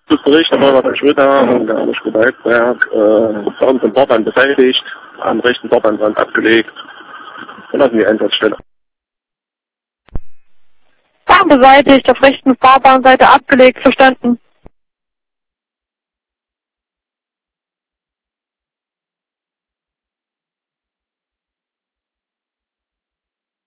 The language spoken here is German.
Das Bericht der Feuerwehr Schröder und der Schröder Hetzberg, bei uns im Fahrbahn beseitigt, am rechten Fahrbahnrand abgelegt. Verlassen die Einsatzstelle. Bahn beseitigt, auf rechten Fahrbahnseite abgelegt, verstanden.